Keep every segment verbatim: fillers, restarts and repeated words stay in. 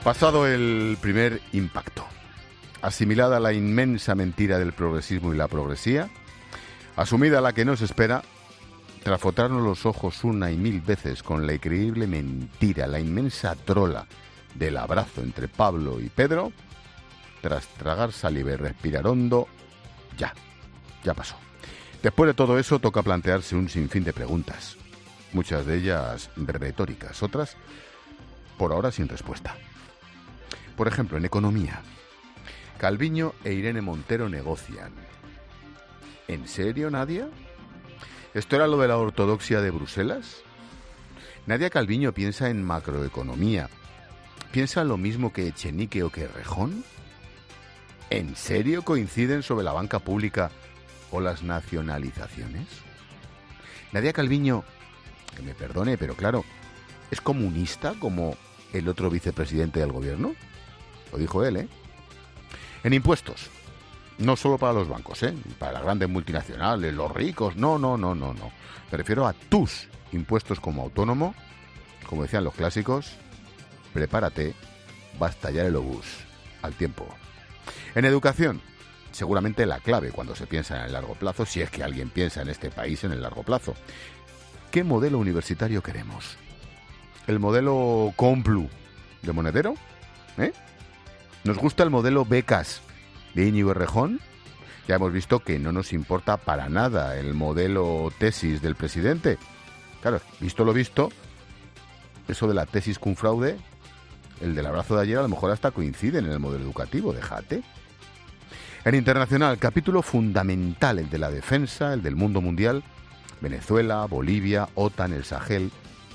Pasado el primer impacto, asimilada la inmensa mentira del progresismo y la progresía, asumida la que nos espera, tras frotarnos los ojos una y mil veces con la increíble mentira, la inmensa trola del abrazo entre Pablo y Pedro, tras tragar saliva y respirar hondo, ya, ya pasó. Después de todo eso toca plantearse un sinfín de preguntas, muchas de ellas retóricas, otras por ahora sin respuesta. Por ejemplo, en economía, Calviño e Irene Montero negocian. ¿En serio, Nadia? ¿Esto era lo de la ortodoxia de Bruselas? ¿Nadia Calviño piensa en macroeconomía? ¿Piensa lo mismo que Echenique o que Rejón? ¿En serio coinciden sobre la banca pública o las nacionalizaciones? Nadia Calviño, que me perdone, pero claro, ¿es comunista como el otro vicepresidente del gobierno? Lo dijo él, ¿eh? En impuestos, no solo para los bancos, ¿eh? Para las grandes multinacionales, los ricos, no, no, no, no, no. Me refiero a tus impuestos como autónomo, como decían los clásicos, prepárate, va a estallar el obús, al tiempo. En educación, seguramente la clave cuando se piensa en el largo plazo, si es que alguien piensa en este país en el largo plazo. ¿Qué modelo universitario queremos? ¿El modelo Complu de Monedero? ¿Eh? ¿Nos gusta el modelo becas de Íñigo Errejón? Ya hemos visto que no nos importa para nada el modelo tesis del presidente. Claro, visto lo visto, eso de la tesis cum fraude, el del abrazo de ayer, a lo mejor hasta coinciden en el modelo educativo, déjate. En internacional, capítulo fundamental, el de la defensa, el del mundo mundial, Venezuela, Bolivia, OTAN, el Sahel.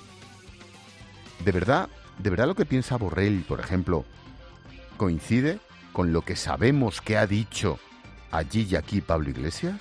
¿De verdad, de verdad lo que piensa Borrell, por ejemplo, coincide con lo que sabemos que ha dicho allí y aquí Pablo Iglesias?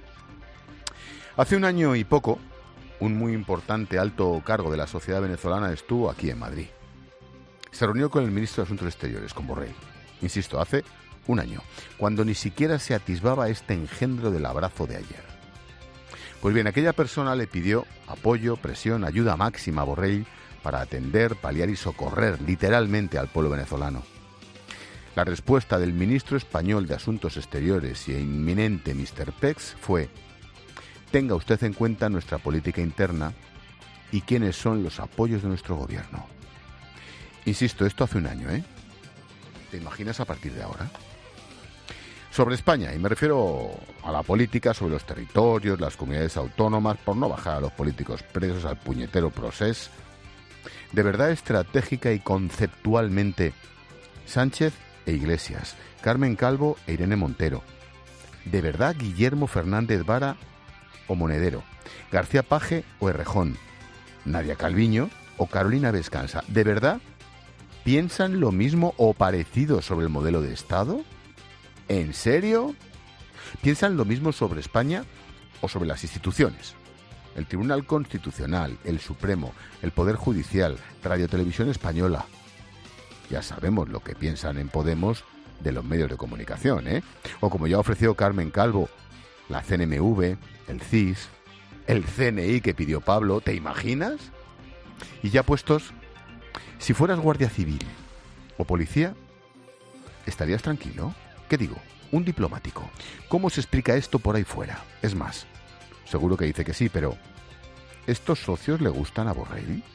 Hace un año y poco, un muy importante alto cargo de la sociedad venezolana estuvo aquí en Madrid. Se reunió con el ministro de Asuntos Exteriores, con Borrell. Insisto, hace un año, cuando ni siquiera se atisbaba este engendro del abrazo de ayer. Pues bien, aquella persona le pidió apoyo, presión, ayuda máxima a Borrell para atender, paliar y socorrer literalmente al pueblo venezolano. La respuesta del ministro español de Asuntos Exteriores y inminente mister Pex fue: tenga usted en cuenta nuestra política interna y quiénes son los apoyos de nuestro gobierno. Insisto, esto hace un año, ¿eh? ¿Te imaginas a partir de ahora? Sobre España, y me refiero a la política sobre los territorios, las comunidades autónomas, por no bajar a los políticos presos al puñetero procés, de verdad estratégica y conceptualmente, Sánchez e Iglesias, Carmen Calvo e Irene Montero, de verdad Guillermo Fernández Vara o Monedero, García Paje o Errejón, Nadia Calviño o Carolina Vescanza, ¿de verdad piensan lo mismo o parecido sobre el modelo de Estado? ¿En serio? ¿Piensan lo mismo sobre España o sobre las instituciones? El Tribunal Constitucional, el Supremo, el Poder Judicial, Radio Televisión Española. Ya sabemos lo que piensan en Podemos de los medios de comunicación, ¿eh? O como ya ofreció Carmen Calvo, la C N M V, el C I S, el C N I que pidió Pablo, ¿te imaginas? Y ya puestos, si fueras guardia civil o policía, ¿estarías tranquilo? ¿Qué digo? Un diplomático. ¿Cómo se explica esto por ahí fuera? Es más, seguro que dice que sí, pero ¿estos socios le gustan a Borrell?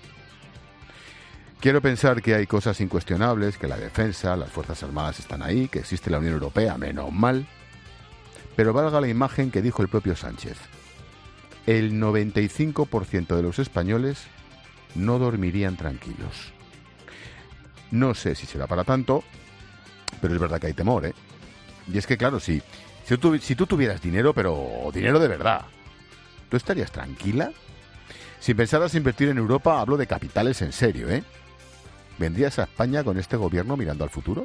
Quiero pensar que hay cosas incuestionables, que la defensa, las Fuerzas Armadas están ahí, que existe la Unión Europea, menos mal. Pero valga la imagen que dijo el propio Sánchez. El noventa y cinco por ciento de los españoles no dormirían tranquilos. No sé si será para tanto, pero es verdad que hay temor, ¿eh? Y es que, claro, si, si, tú, si tú tuvieras dinero, pero dinero de verdad, ¿tú estarías tranquila? Si pensaras invertir en Europa, hablo de capitales en serio, ¿eh? ¿Vendrías a España con este gobierno mirando al futuro?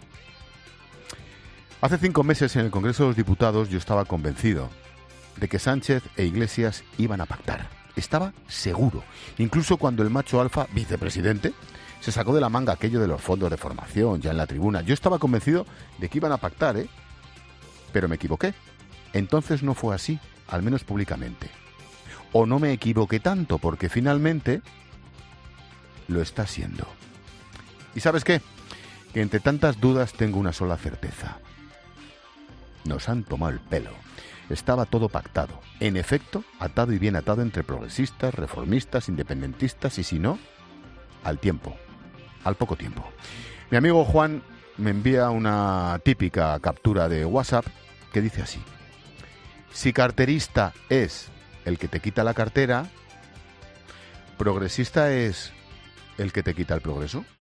Hace cinco meses en el Congreso de los Diputados yo estaba convencido de que Sánchez e Iglesias iban a pactar. Estaba seguro. Incluso cuando el macho alfa, vicepresidente, se sacó de la manga aquello de los fondos de formación ya en la tribuna. Yo estaba convencido de que iban a pactar, ¿eh? Pero me equivoqué. Entonces no fue así, al menos públicamente. O no me equivoqué tanto, porque finalmente lo está siendo. ¿Y sabes qué? que entre tantas dudas tengo una sola certeza. Nos han tomado el pelo. Estaba todo pactado. En efecto, atado y bien atado entre progresistas, reformistas, independentistas y, si no, al tiempo, al poco tiempo. Mi amigo Juan me envía una típica captura de WhatsApp que dice así: si carterista es el que te quita la cartera, ¿progresista es el que te quita el progreso?